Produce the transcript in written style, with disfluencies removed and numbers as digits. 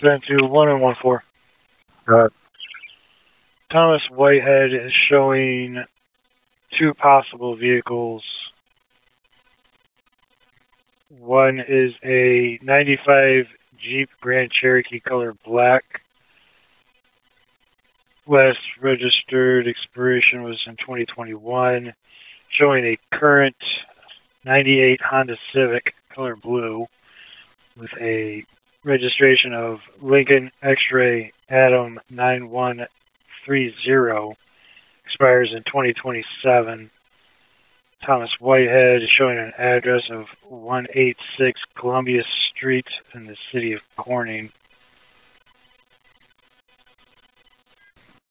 Sent to 1014. Thomas Whitehead is showing two possible vehicles. One is a 95 Jeep Grand Cherokee color black. Last registered expiration was in 2021. Showing a current 98 Honda Civic color blue with a registration of Lincoln X-Ray Adam 9130. Expires in 2027. Thomas Whitehead is showing an address of 186 Columbia Street in the city of Corning.